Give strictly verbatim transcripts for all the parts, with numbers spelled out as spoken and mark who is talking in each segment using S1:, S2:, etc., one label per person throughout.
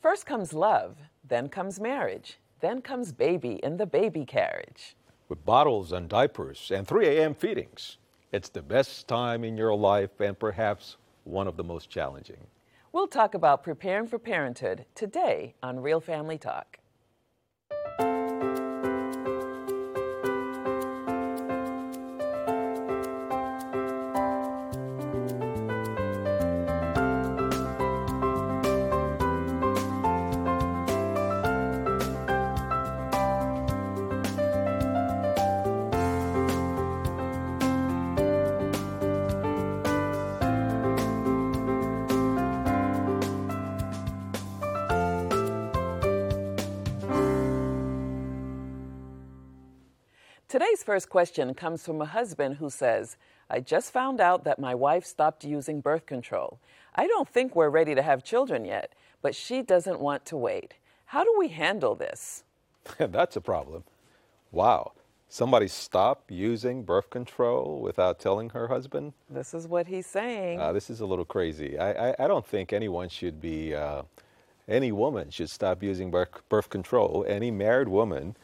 S1: First comes love, then comes marriage, then comes baby in the baby carriage.
S2: With bottles and diapers and three a m feedings, it's the best time in your life and perhaps one of the most challenging.
S1: We'll talk about preparing for parenthood today on Real Family Talk. Today's first question comes from a husband who says, I just found out that my wife stopped using birth control. I don't think we're ready to have children yet, but she doesn't want to wait. How do we handle this?
S2: That's a problem. Wow. Somebody stopped using birth control without telling her husband?
S1: This is what he's saying.
S2: Uh, this is a little crazy. I, I, I don't think anyone should be, uh, any woman should stop using birth, birth control. Any married woman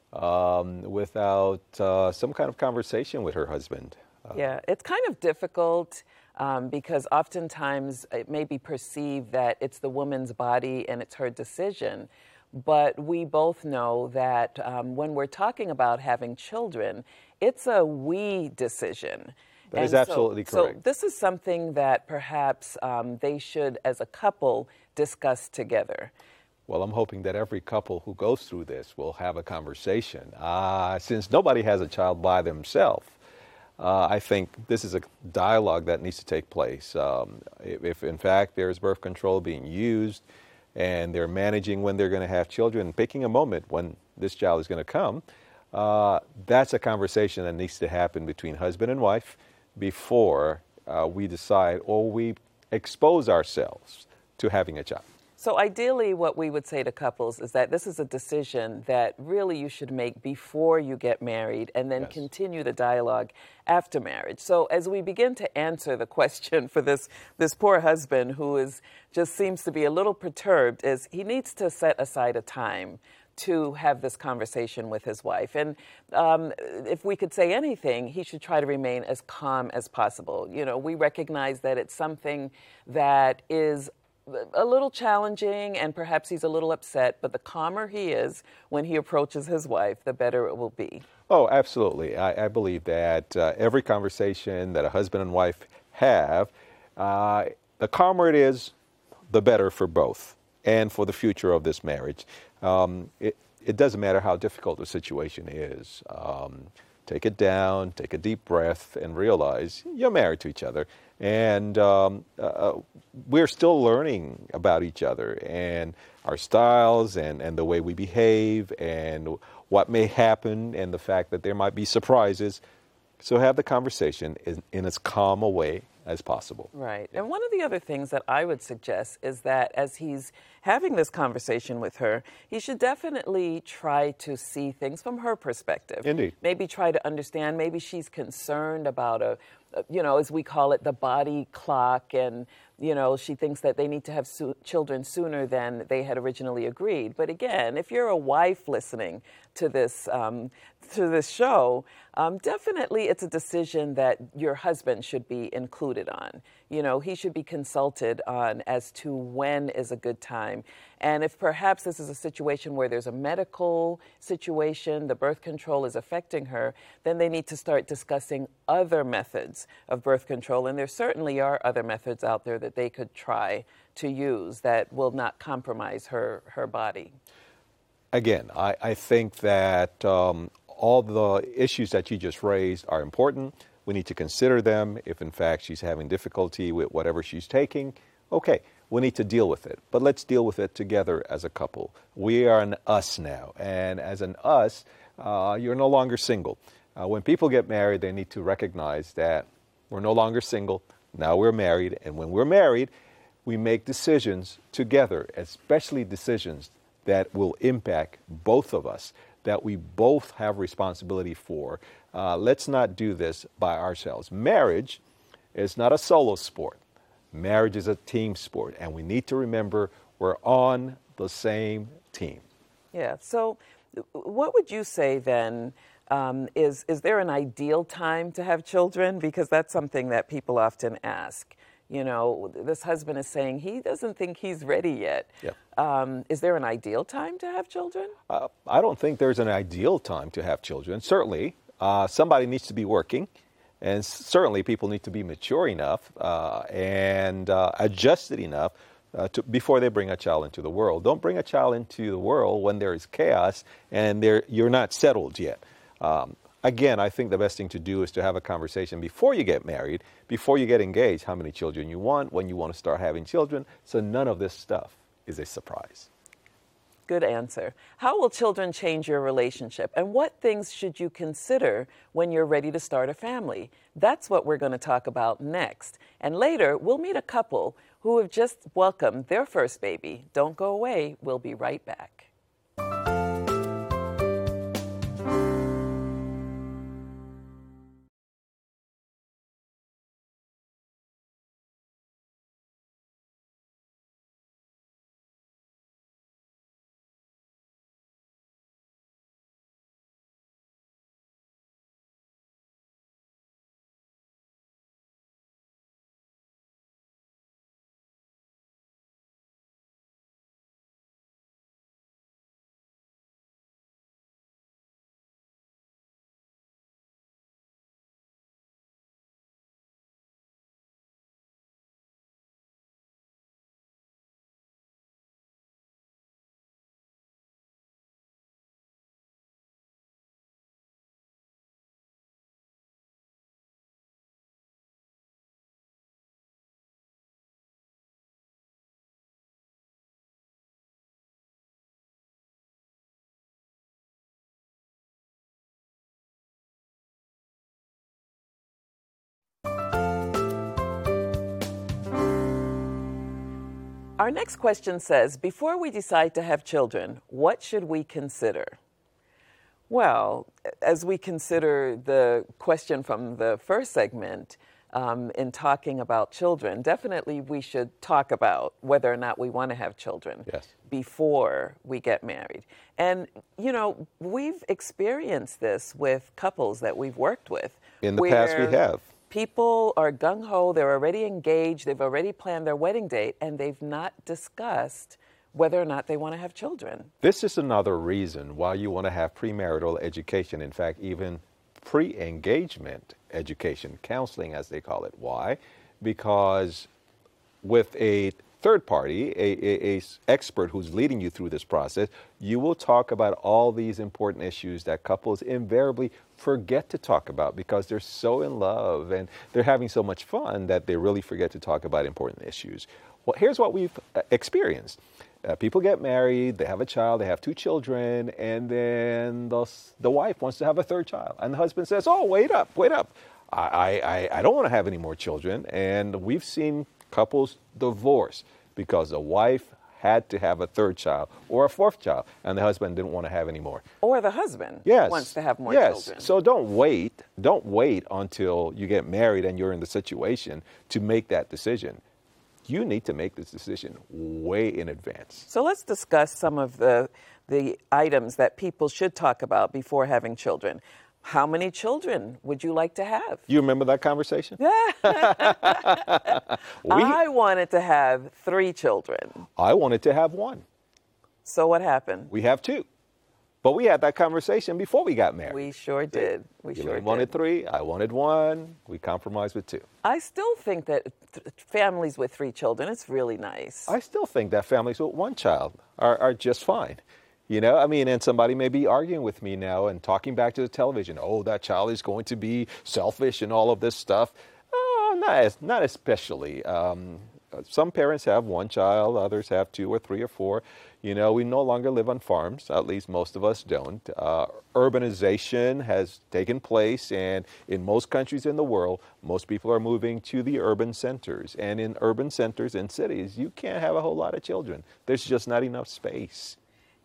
S2: Um, without uh, some kind of conversation with her husband.
S1: Uh, yeah, it's kind of difficult um, because oftentimes it may be perceived that it's the woman's body and it's her decision. But we both know that um, when we're talking about having children, it's a we decision.
S2: That is absolutely
S1: so,
S2: correct.
S1: So this is something that perhaps um, they should, as a couple, discuss together.
S2: Well, I'm hoping that every couple who goes through this will have a conversation. Uh, since nobody has a child by themselves, uh, I think this is a dialogue that needs to take place. Um, if, if, in fact, there's birth control being used and they're managing when they're going to have children, picking a moment when this child is going to come, uh, that's a conversation that needs to happen between husband and wife before uh, we decide or we expose ourselves to having a child.
S1: So ideally, what we would say to couples is that this is a decision that really you should make before you get married and then
S2: Yes.
S1: continue the dialogue after marriage. So as we begin to answer the question for this, this poor husband who is just seems to be a little perturbed, is he needs to set aside a time to have this conversation with his wife. And um, if we could say anything, he should try to remain as calm as possible. You know, we recognize that it's something that is a little challenging and perhaps he's a little upset, but the calmer he is when he approaches his wife, the better it will be.
S2: Oh, absolutely. I, I believe that uh, every conversation that a husband and wife have, uh, the calmer it is, the better for both and for the future of this marriage. Um, it, it doesn't matter how difficult the situation is. Um, take it down, take a deep breath, and realize you're married to each other. And um, uh, we're still learning about each other and our styles and, and the way we behave and what may happen and the fact that there might be surprises. So have the conversation in, in as calm a way as possible.
S1: Right. And one of the other things that I would suggest is that as he's having this conversation with her, he should definitely try to see things from her perspective.
S2: Indeed.
S1: Maybe try to understand. Maybe she's concerned about a, you know, as we call it, the body clock, and, you know, she thinks that they need to have so- children sooner than they had originally agreed. But again, if you're a wife listening to this um, to this show, um, definitely it's a decision that your husband should be included on. You know, he should be consulted on as to when is a good time. And if perhaps this is a situation where there's a medical situation, the birth control is affecting her, then they need to start discussing other methods of birth control. And there certainly are other methods out there that they could try to use that will not compromise her, her body.
S2: Again, I, I think that um, all the issues that you just raised are important. We need to consider them. If, in fact, she's having difficulty with whatever she's taking, okay, we need to deal with it. But let's deal with it together as a couple. We are an us now. And as an us, uh, you're no longer single. Uh, when people get married, they need to recognize that we're no longer single. Now we're married. And when we're married, we make decisions together, especially decisions that will impact both of us, that we both have responsibility for. Uh, let's not do this by ourselves. Marriage is not a solo sport. Marriage is a team sport, and we need to remember we're on the same team.
S1: Yeah. So, what would you say then? Um, is is there an ideal time to have children? Because that's something that people often ask. You know, this husband is saying he doesn't think he's ready yet.
S2: Yeah.
S1: Um, is there an ideal time to have children?
S2: Uh, I don't think there's an ideal time to have children. Certainly, uh, somebody needs to be working, and certainly people need to be mature enough uh, and uh, adjusted enough uh, to, before they bring a child into the world. Don't bring a child into the world when there is chaos and there, you're not settled yet. Um, Again, I think the best thing to do is to have a conversation before you get married, before you get engaged, how many children you want, when you want to start having children, so none of this stuff is a surprise.
S1: Good answer. How will children change your relationship? And what things should you consider when you're ready to start a family? That's what we're going to talk about next. And later, we'll meet a couple who have just welcomed their first baby. Don't go away. We'll be right back. Our next question says, before we decide to have children, what should we consider? Well, as we consider the question from the first segment, um, in talking about children, definitely we should talk about whether or not we want to have children
S2: Yes.
S1: before we get married. And, you know, we've experienced this with couples that we've worked with.
S2: In the past, we
S1: where
S2: have.
S1: People are gung-ho, they're already engaged, they've already planned their wedding date, and they've not discussed whether or not they want to have children.
S2: This is another reason why you want to have premarital education. In fact, even pre-engagement education, counseling as they call it. Why? Because with a third party, a, a, a expert who's leading you through this process, you will talk about all these important issues that couples invariably forget to talk about because they're so in love and they're having so much fun that they really forget to talk about important issues. Well, here's what we've uh, experienced. Uh, people get married, they have a child, they have two children, and then the, the wife wants to have a third child. And the husband says, oh, wait up, wait up. I, I, I don't want to have any more children. And we've seen couples divorce because the wife had to have a third child or a fourth child, and the husband didn't want to have any more.
S1: Or the husband
S2: yes.
S1: wants to have more
S2: yes.
S1: children.
S2: So don't wait. Don't wait until you get married and you're in the situation to make that decision. You need to make this decision way in advance.
S1: So let's discuss some of the, the items that people should talk about before having children. How many children would you like to have?
S2: You remember that conversation? we,
S1: I wanted to have three children.
S2: I wanted to have one.
S1: So what happened?
S2: We have two. But we had that conversation before we got married.
S1: We sure did. We
S2: you
S1: sure did.
S2: wanted three. I wanted one. We compromised with two.
S1: I still think that th- families with three children, it's really nice.
S2: I still think that families with one child are, are just fine. You know, I mean, and somebody may be arguing with me now and talking back to the television. Oh, that child is going to be selfish and all of this stuff. Oh, not, as, not especially. Um, some parents have one child, others have two or three or four. You know, we no longer live on farms, at least most of us don't. Uh, urbanization has taken place, and in most countries in the world, most people are moving to the urban centers. And in urban centers and cities, you can't have a whole lot of children. There's just not enough space.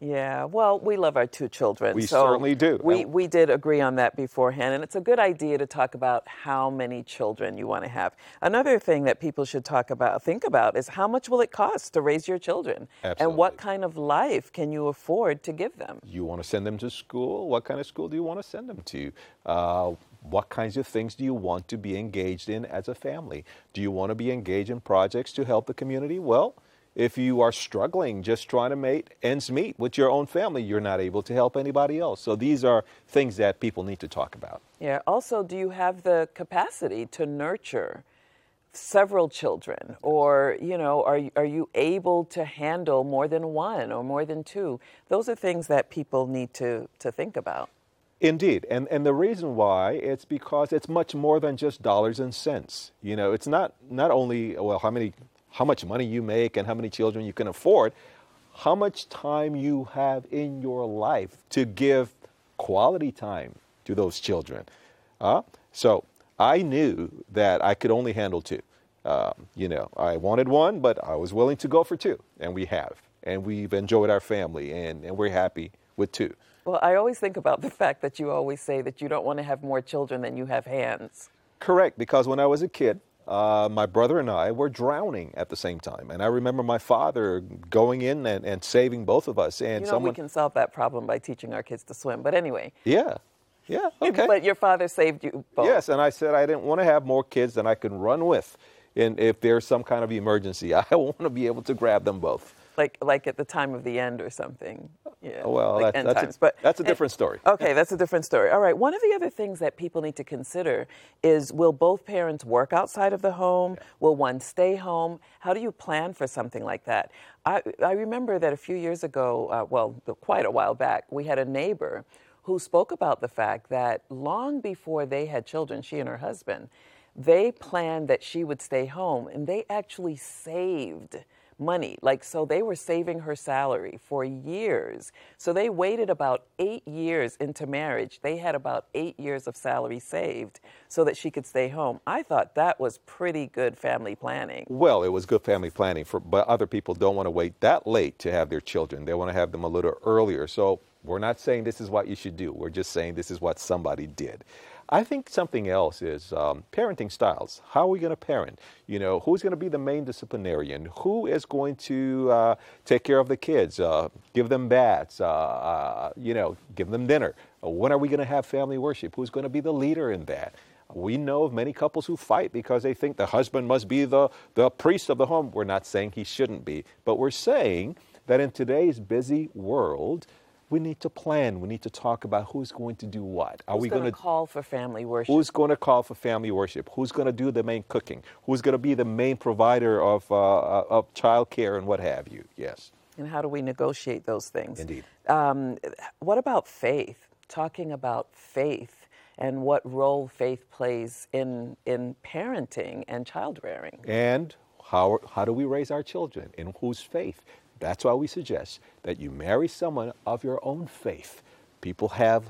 S1: Yeah, well, we love our two children.
S2: We
S1: so
S2: certainly do.
S1: We,
S2: And
S1: we did agree on that beforehand, and it's a good idea to talk about how many children you want to have. Another thing that people should talk about, think about, is how much will it cost to raise your children? And what
S2: Absolutely.
S1: kind of life can you afford to give them?
S2: You want to send them to school? What kind of school do you want to send them to? Uh, what kinds of things do you want to be engaged in as a family? Do you want to be engaged in projects to help the community? Well, if you are struggling just trying to make ends meet with your own family, you're not able to help anybody else. So these are things that people need to talk about.
S1: Yeah. Also, do you have the capacity to nurture several children, or you know, are you- are you able to handle more than one or more than two? Those are things that people need to to think about.
S2: Indeed. And and the reason why, it's because it's much more than just dollars and cents. You know, it's not not only, well, how many how much money you make and how many children you can afford, how much time you have in your life to give quality time to those children. Uh, so I knew that I could only handle two. Um, you know, I wanted one, but I was willing to go for two, and we have. And we've enjoyed our family, and, and we're happy with two.
S1: Well, I always think about the fact that you always say that you don't want to have more children than you have hands.
S2: Correct, because when I was a kid, uh, my brother and I were drowning at the same time. And I remember my father going in and, and saving both of us. And
S1: You know,
S2: someone,
S1: we can solve that problem by teaching our kids to swim. But anyway.
S2: yeah, yeah, okay.
S1: But your father saved you both.
S2: Yes, and I said I didn't want to have more kids than I could run with. And if there's some kind of emergency, I want to be able to grab them both.
S1: Like, like at the time of the end or something. Yeah.
S2: Well,
S1: like
S2: that,
S1: end
S2: that's,
S1: times.
S2: a,
S1: But
S2: that's a different story.
S1: Okay, that's a different story. All right. One of the other things that people need to consider is, will both parents work outside of the home? Yeah. Will one stay home? How do you plan for something like that? I, I remember that a few years ago, uh, well, quite a while back, we had a neighbor who spoke about the fact that long before they had children, she and her husband, they planned that she would stay home, and they actually saved money. Like, so they were saving her salary for years. So they waited about eight years into marriage. They had about eight years of salary saved so that she could stay home. I thought that was pretty good family planning.
S2: Well, it was good family planning, for, but other people don't want to wait that late to have their children. They want to have them a little earlier. So we're not saying this is what you should do. We're just saying this is what somebody did. I think something else is um, parenting styles. How are we going to parent? You know, who's going to be the main disciplinarian? Who is going to uh, take care of the kids, uh, give them baths, uh, uh, you know, give them dinner? Uh, when are we going to have family worship? Who's going to be the leader in that? We know of many couples who fight because they think the husband must be the, the priest of the home. We're not saying he shouldn't be, but we're saying that in today's busy world, we need to plan. We need to talk about who's going to do what. Are
S1: who's
S2: we going to
S1: call for family worship?
S2: Who's going to call for family worship? Who's going to do the main cooking? Who's going to be the main provider of uh, of childcare and what have you? Yes.
S1: And how do we negotiate those things?
S2: Indeed.
S1: Um, what about faith? Talking about faith and what role faith plays in in parenting and child rearing.
S2: And how how do we raise our children? In whose faith? That's why we suggest that you marry someone of your own faith. People have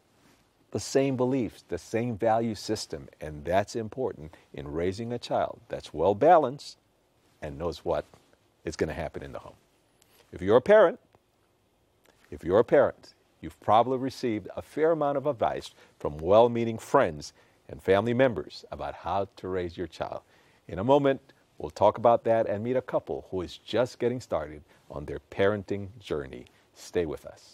S2: the same beliefs, the same value system, and that's important in raising a child that's well balanced and knows what is going to happen in the home. If you're a parent, if you're a parent, you've probably received a fair amount of advice from well-meaning friends and family members about how to raise your child. In a moment, we'll talk about that and meet a couple who is just getting started on their parenting journey. Stay with us.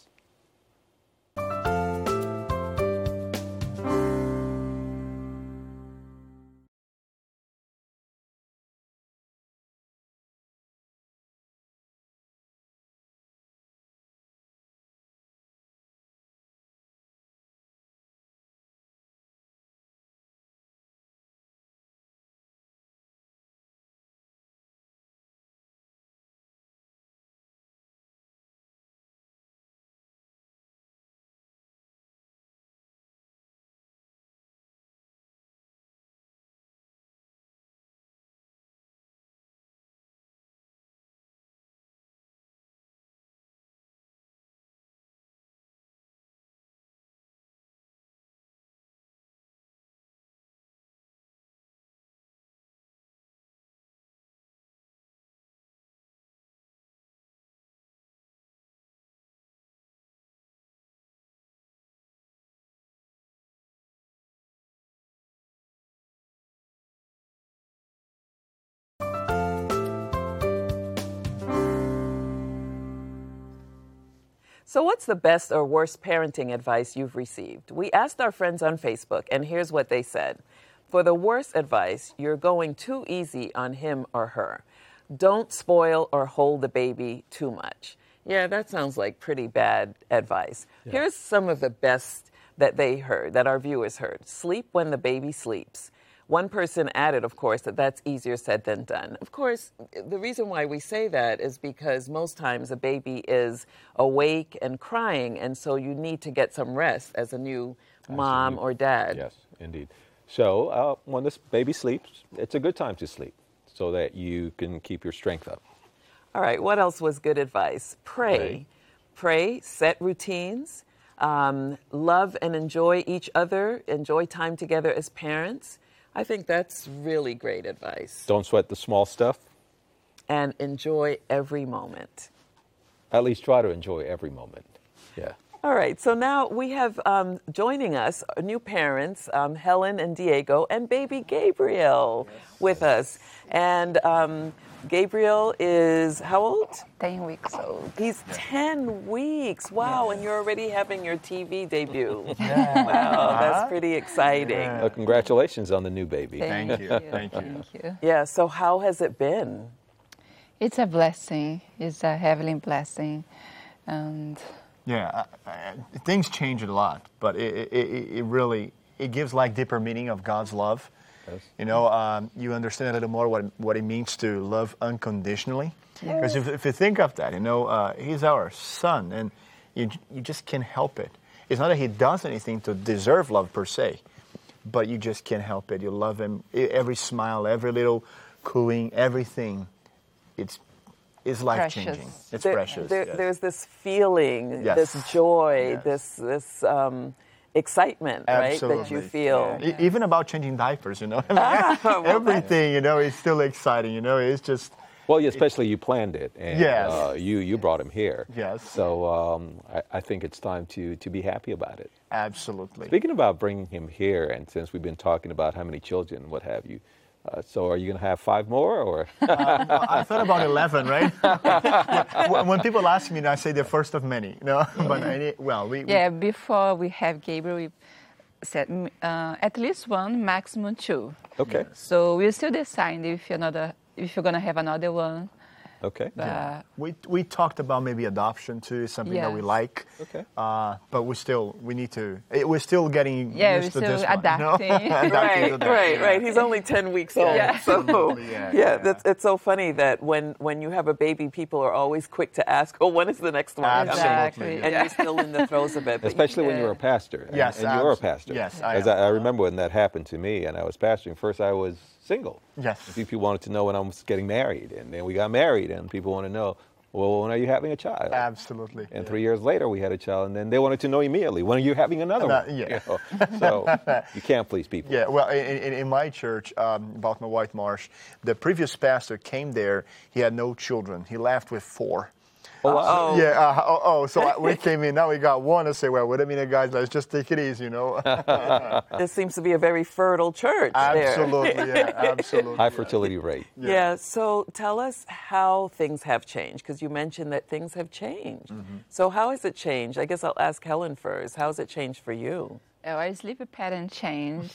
S1: So what's the best or worst parenting advice you've received? We asked our friends on Facebook, and here's what they said. For the worst advice, you're going too easy on him or her. Don't spoil or hold the baby too much. Yeah, that sounds like pretty bad advice. Yeah. Here's some of the best that they heard, that our viewers heard. Sleep when the baby sleeps. One person added, of course, that that's easier said than done. Of course, the reason why we say that is because most times a baby is awake and crying, and so you need to get some rest as a new mom Absolutely. Or dad.
S2: Yes, indeed. So uh, when this baby sleeps, it's a good time to sleep so that you can keep your strength up.
S1: All right, what else was good advice? Pray. Pray, Pray set routines, um, love and enjoy each other, enjoy time together as parents. I think that's really great advice.
S2: Don't sweat the small stuff.
S1: And enjoy every moment.
S2: At least try to enjoy every moment. Yeah.
S1: All right, so now we have um, joining us new parents, um, Helen and Diego, and baby Gabriel yes. with us. And um, Gabriel is how old?
S3: Ten weeks old.
S1: He's yeah. ten weeks. Wow, yeah. and you're already having your T V debut.
S4: Yeah.
S1: Wow, that's pretty exciting.
S2: Yeah. Well, congratulations on the new baby.
S3: Thank,
S4: Thank
S3: you.
S4: you. Thank you.
S3: Thank you.
S1: Yeah, so how has it been?
S3: It's a blessing. It's a heavenly blessing. And
S4: yeah, I, I, things change a lot, but it, it, it really, it gives like deeper meaning of God's love. Yes. You know, um, you understand a little more what, what it means to love unconditionally. Because yes. if, if you think of that, you know, uh, he's our son, and you, you just can't help it. It's not that he does anything to deserve love per se, but you just can't help it. You love him. Every smile, every little cooing, everything, it's is life-changing. It's
S1: there,
S4: precious.
S1: There,
S4: yes.
S1: There's this feeling,
S4: yes.
S1: this joy,
S4: yes.
S1: this this um, excitement,
S4: Absolutely.
S1: right, that you feel.
S4: Yeah. Even about changing diapers, you know. I mean, ah, everything, you know, is still exciting. You know, it's just.
S2: Well, especially you planned it, and
S4: yes.
S2: uh, you you brought him here.
S4: Yes.
S2: So um, I, I think it's time to to be happy about it.
S4: Absolutely.
S2: Speaking about bringing him here, and since we've been talking about how many children, what have you. Uh, so are you going to have five more, or?
S4: uh, well, I thought about eleven, right? When people ask me, I say the first of many. You know, but I, well, we, we
S3: yeah. Before we have Gabriel, we said uh, at least one, maximum two.
S2: Okay.
S3: So we're still deciding if you're another, if you're going to have another one.
S2: Okay.
S4: Yeah. We we talked about maybe adoption too, something
S3: yes.
S4: that we like.
S2: Okay.
S4: Uh, but we still we need to. It, we're still getting
S3: yeah,
S4: used
S3: we're
S4: to
S3: still
S4: this
S3: adapting.
S4: One, you know?
S1: right,
S4: adapting
S1: right, right. He's only ten weeks old.
S3: Yeah.
S1: So
S4: yeah,
S1: yeah,
S4: yeah.
S1: That's, it's so funny that when when you have a baby, people are always quick to ask, "Oh, when is the next one coming?"
S3: Exactly.
S1: And
S3: yeah.
S1: you're still in the throes of it.
S2: Especially
S1: yeah.
S2: when you're a pastor. And,
S4: yes,
S2: and you're a pastor.
S4: Yes,
S2: I, I, I remember when that happened to me, and I was pastoring. First, I was single.
S4: Yes.
S2: And people wanted to know when I was getting married, and then we got married, and people want to know, well, when are you having a child?
S4: Absolutely.
S2: And
S4: yeah.
S2: three years later, we had a child, and then they wanted to know immediately, when are you having another
S4: uh,
S2: one?
S4: Yeah.
S2: You know? So you can't please people.
S4: Yeah, well, in, in, in my church, um, Baltimore White Marsh, the previous pastor came there. He had no children. He left with four.
S2: Oh, wow.
S4: So, yeah, uh, oh, oh, so we came in, now we got one. I say, well, wait a minute, guys, let's just take it easy, you know.
S1: This seems to be a very fertile church.
S4: Absolutely,
S1: there.
S4: yeah, absolutely.
S2: High fertility rate.
S1: Yeah. yeah, so tell us how things have changed, because you mentioned that things have changed. Mm-hmm. So how has it changed? I guess I'll ask Helen first. How has it changed for you?
S3: Our sleep pattern changed.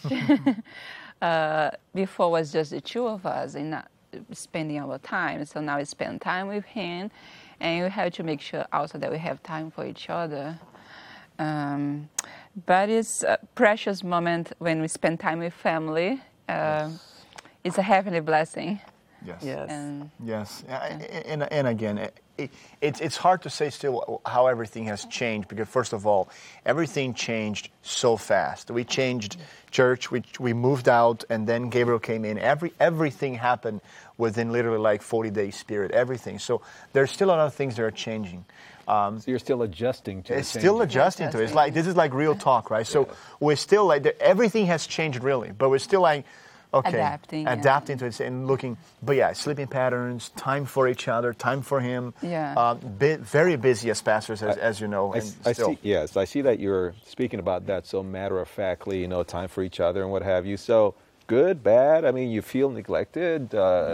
S3: uh, before was just the two of us and not spending our time, so now we spend time with him. And we have to make sure also that we have time for each other. Um, but it's a precious moment when we spend time with family. Uh, yes. It's a heavenly blessing.
S4: Yes.
S1: Yes.
S3: And,
S4: yes. And, and, and again, it, it, it's, it's hard to say still how everything has changed because, first of all, everything changed so fast. We changed church, we, we moved out, and then Gabriel came in. Every Everything happened within literally like forty days period, everything. So there's still a lot of things that are changing. Um,
S2: so you're still adjusting to it.
S4: It's still adjusting to it. It's like, this is like real talk, right? So yeah. we're still like, everything has changed really, but we're still like, okay,
S3: adapting,
S4: adapting
S3: yeah.
S4: to it and looking, but yeah, sleeping patterns, time for each other, time for him.
S3: Yeah.
S4: Um, bi- very busy as pastors, as, I, as you know.
S2: I,
S4: and
S2: I
S4: still.
S2: see, yes, I see that you're speaking about that so matter-of-factly, you know, time for each other and what have you. So, good, bad? I mean, you feel neglected? Uh,
S4: no.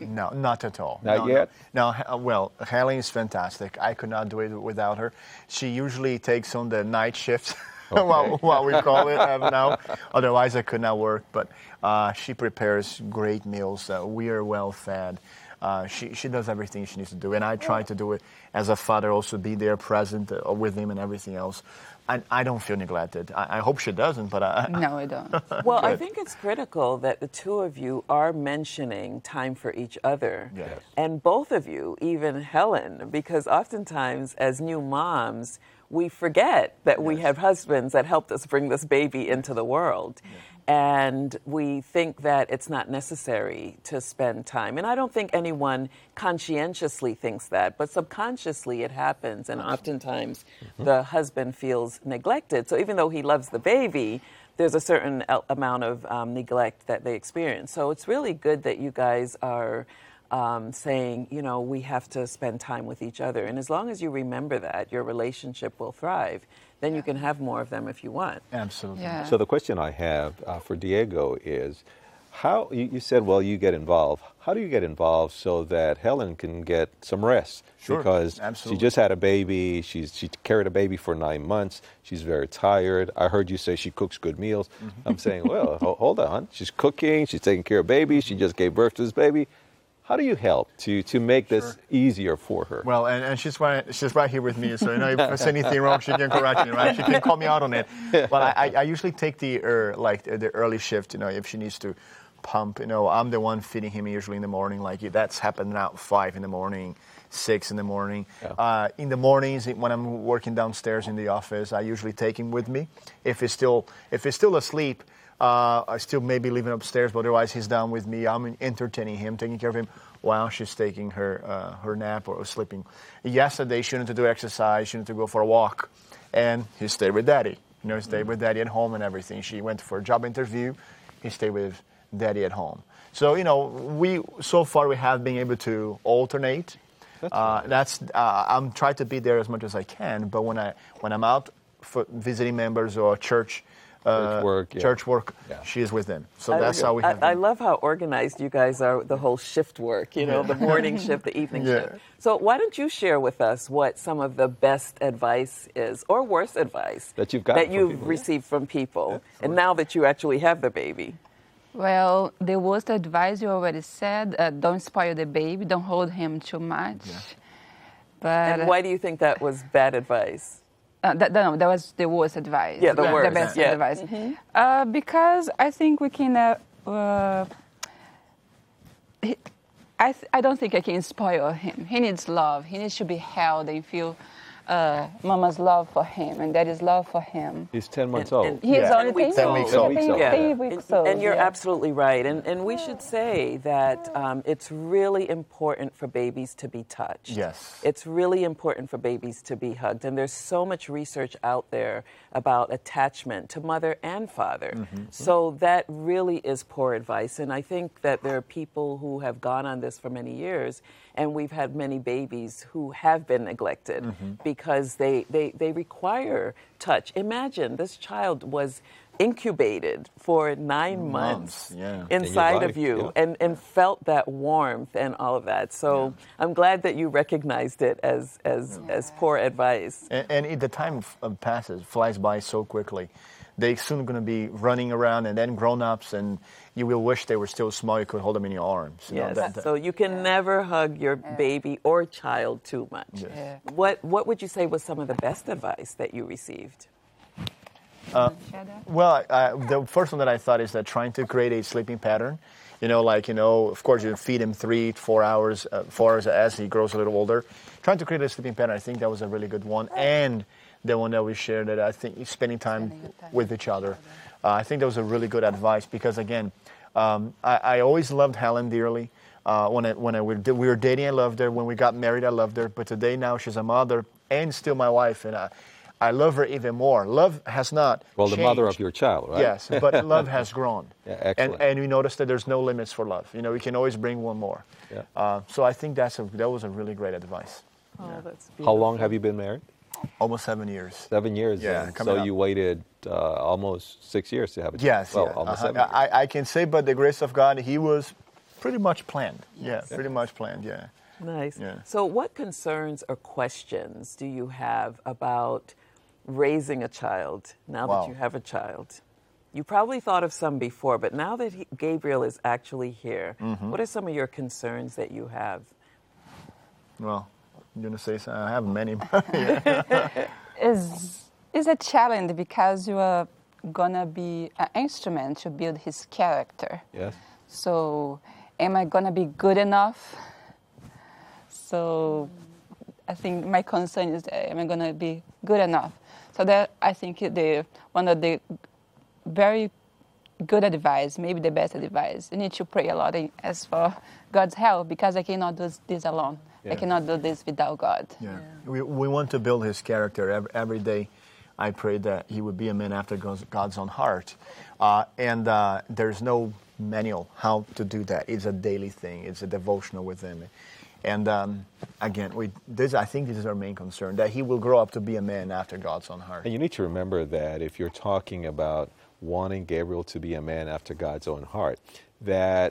S4: No, not at all.
S2: Not
S4: no,
S2: yet?
S4: No, no uh, well, Helen is fantastic. I could not do it without her. She usually takes on the night shifts, okay. what, what we call it uh, now. Otherwise, I could not work. But uh, she prepares great meals. Uh, we are well fed. Uh, she she does everything she needs to do, and I try to do it as a father, also be there, present uh, with him, and everything else. I, I don't feel neglected. I, I hope she doesn't, but I,
S3: no, I don't.
S1: Well, I think it's critical that the two of you are mentioning time for each other,
S4: yes.
S1: and both of you, even Helen, because oftentimes as new moms, we forget that yes. we have husbands that helped us bring this baby into the world. Yes. And we think that it's not necessary to spend time. And I don't think anyone conscientiously thinks that, but subconsciously it happens. And oftentimes mm-hmm. the husband feels neglected. So even though he loves the baby, there's a certain amount of um, neglect that they experience. So it's really good that you guys are um, saying, you know, we have to spend time with each other. And as long as you remember that, your relationship will thrive. Then you can have more of them if you want.
S4: Absolutely.
S3: Yeah.
S2: So the question I have uh, for Diego is, how you, you said, well, you get involved. How do you get involved so that Helen can get some rest?
S4: Sure.
S2: Because
S4: Absolutely.
S2: she just had a baby. She's she carried a baby for nine months. She's very tired. I heard you say she cooks good meals. Mm-hmm. I'm saying, well, ho- hold on. She's cooking. She's taking care of baby. She just gave birth to this baby. How do you help to, to make this
S4: sure.
S2: easier for her?
S4: Well, and, and she's right she's right here with me, so you know if I say anything wrong, she can correct me, right? She can call me out on it. But I, I usually take the er, like the early shift, you know, if she needs to pump. You know, I'm the one feeding him usually in the morning. Like that's happened now five in the morning, six in the morning. Yeah. Uh, in the mornings when I'm working downstairs in the office, I usually take him with me. If he's still if he's still asleep. Uh, I still maybe leave him upstairs, but otherwise he's down with me. I'm entertaining him, taking care of him while she's taking her uh, her nap or sleeping. Yesterday, she wanted to do exercise. She wanted to go for a walk, and he stayed with Daddy. You know, he stayed with Daddy at home and everything. She went for a job interview. He stayed with Daddy at home. So you know, we so far we have been able to alternate. That's, uh, right. that's uh, I'm trying to be there as much as I can. But when I when I'm out for visiting members or church.
S2: Church work,
S4: uh,
S2: yeah.
S4: church work
S2: yeah.
S4: she is with them. So
S1: I,
S4: that's how we have
S1: I, I
S4: them.
S1: love how organized you guys are, the whole shift work, you know, the morning shift, the evening
S4: yeah.
S1: shift. So why don't you share with us what some of the best advice is, or worst advice,
S2: that you've, got
S1: that you've
S2: people,
S1: received
S2: yeah.
S1: from people,
S2: yeah.
S1: and now that you actually have the baby?
S3: Well, the worst advice you already said, uh, don't spoil the baby, don't hold him too much.
S4: Yeah.
S3: But
S1: And why do you think that was bad advice?
S3: Uh, that, no, that was the worst advice.
S1: Yeah, the
S3: the,
S1: worst.
S3: The best
S1: yeah.
S3: advice.
S1: Mm-hmm.
S3: Uh, because I think we can. Uh, uh, he, I th- I don't think I can spoil him. He needs love. He needs to be held and feel uh, Mama's love for him and Daddy's love for him.
S2: He's ten months
S1: And-
S2: old.
S1: and-
S3: He's
S4: Yeah.
S3: only
S1: Ten
S3: ten
S1: weeks
S3: weeks
S1: old.
S3: old.
S2: Ten weeks old.
S1: Yeah.
S3: Ten weeks
S1: And,
S3: old.
S1: and you're
S3: yeah.
S1: absolutely right. And, and we should say that um, it's really important for babies to be touched.
S4: Yes.
S1: It's really important for babies to be hugged. And there's so much research out there about attachment to mother and father. Mm-hmm. So that really is poor advice. And I think that there are people who have gone on this for many years, and we've had many babies who have been neglected mm-hmm. because they, they, they require touch. Imagine this child was incubated for nine months,
S4: months yeah.
S1: inside
S2: In
S1: of you
S2: yeah.
S1: and, and felt that warmth and all of that. So yeah. I'm glad that you recognized it as, as, yeah. as poor advice.
S4: And, and it, the time f- passes, flies by so quickly. They're soon going to be running around and then grown-ups, and you will wish they were still small. You could hold them in your arms. You
S1: yes.
S4: know, that, that.
S1: So you can yeah. never hug your yeah. baby or child too much.
S4: Yes.
S3: Yeah.
S1: What, what would you say was some of the best advice that you received?
S4: Uh, well, uh, the first one that I thought is that trying to create a sleeping pattern. You know, like, you know, of course, you feed him three, four hours, uh, four hours as he grows a little older. Trying to create a sleeping pattern, I think that was a really good one. And the one that we shared, that I think is spending time, spending time with each other. Uh, I think that was a really good advice because, again, um, I, I always loved Helen dearly. Uh, when I, when I, we were dating, I loved her. When we got married, I loved her. But today, now, she's a mother and still my wife. And I, I love her even more. Love has not
S2: Well,
S4: changed.
S2: the mother of your child, right?
S4: Yes, but love has grown.
S2: Yeah, excellent.
S4: And, and we noticed that there's no limits for love. You know, we can always bring one more.
S2: Yeah.
S4: Uh, so I think that's a, that was a really great advice.
S1: Oh, yeah. That's
S2: How long have you been married?
S4: Almost seven years.
S2: Seven years.
S4: Yeah,
S2: and
S4: coming
S2: so
S4: up.
S2: you waited uh, almost six years to have a child.
S4: Yes,
S2: well,
S4: yeah.
S2: almost
S4: uh-huh.
S2: seven.
S4: I, I can say, by the grace of God, he was pretty much planned.
S3: Yes.
S4: Yeah, pretty much planned. Yeah.
S1: Nice.
S4: Yeah.
S1: So, what concerns or questions do you have about raising a child now
S4: Wow.
S1: that you have a child? You probably thought of some before, but now that he, Gabriel is actually here,
S4: Mm-hmm.
S1: what are some of your concerns that you have?
S4: Well, I'm gonna say so. I have many.
S3: Is is a challenge because you are gonna be an instrument to build his character.
S2: Yes.
S3: So, am I gonna be good enough? So, I think my concern is, uh, am I gonna be good enough? So that I think the one of the very good advice, maybe the best advice. You need to pray a lot and ask for God's help because I cannot do this alone. I
S2: Yeah.
S3: cannot do this without God.
S4: Yeah. We, we want to build his character. Every, every day I pray that he would be a man after God's, God's own heart. Uh, and uh, there's no manual how to do that. It's a daily thing. It's a devotional with him. And um, again, we, this, I think this is our main concern, that he will grow up to be a man after God's own heart.
S2: And you need to remember that if you're talking about wanting Gabriel to be a man after God's own heart, that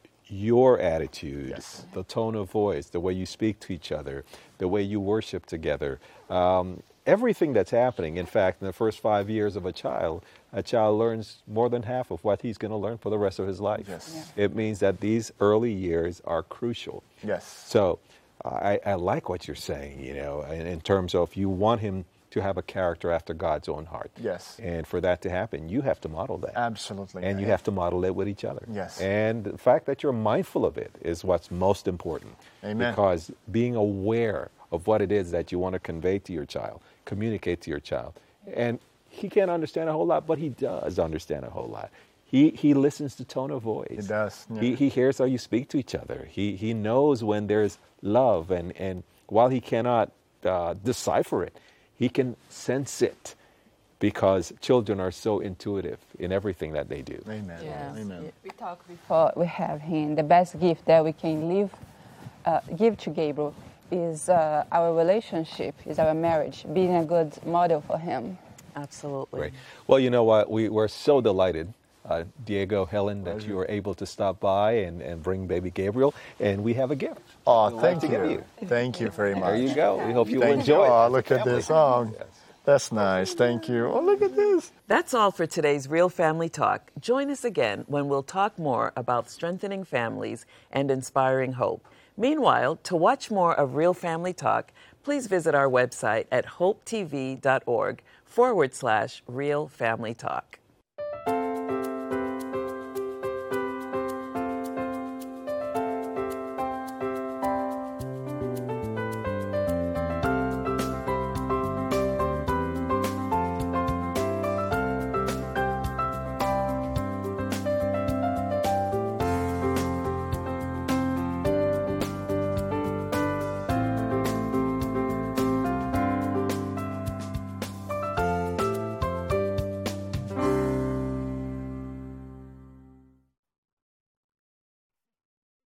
S2: your attitude,
S4: Yes.
S2: the tone of voice, the way you speak to each other, the way you worship together, um, everything that's happening. In fact, in the first five years of a child, a child learns more than half of what he's going to learn for the rest of his life.
S4: Yes.
S2: It means that these early years are crucial.
S4: Yes.
S2: So I, I like what you're saying, you know, in, in terms of you want him to have a character after God's own heart.
S4: Yes.
S2: And for that to happen, you have to model that.
S4: Absolutely.
S2: And you
S4: Yeah.
S2: have to model it with each other.
S4: Yes.
S2: And the fact that you're mindful of it is what's most important.
S4: Amen.
S2: Because being aware of what it is that you want to convey to your child, communicate to your child. And he can't understand a whole lot, but he does understand a whole lot. He, he listens to tone of voice.
S4: He does, yeah.
S2: He, he hears how you speak to each other. He, he knows when there's love. And, and while he cannot uh, decipher it, he can sense it because children are so intuitive in everything that they do.
S4: Amen.
S3: Yes.
S4: Amen.
S3: We talked before we have him. The best gift that we can live, uh, give to Gabriel is uh, our relationship, is our marriage, being a good model for him.
S1: Absolutely.
S2: Great. Well, you know what? We, we're so delighted, uh, Diego, Helen, that
S4: Pleasure.
S2: you were able to stop by and, and bring baby Gabriel. And we have a gift.
S4: Oh,
S2: we'd like
S4: thank
S2: to give
S4: you. Thank you very much.
S2: There you go. We hope you will
S4: Thank
S2: enjoy
S4: you.
S2: it.
S4: Oh,
S2: as a
S4: look at
S2: family.
S4: this. Oh,
S2: Yes.
S4: that's nice. Thank you. Oh, look at this.
S1: That's all for today's Real Family Talk. Join us again when we'll talk more about strengthening families and inspiring hope. Meanwhile, to watch more of Real Family Talk, please visit our website at hopetv.org forward slash Real Family Talk.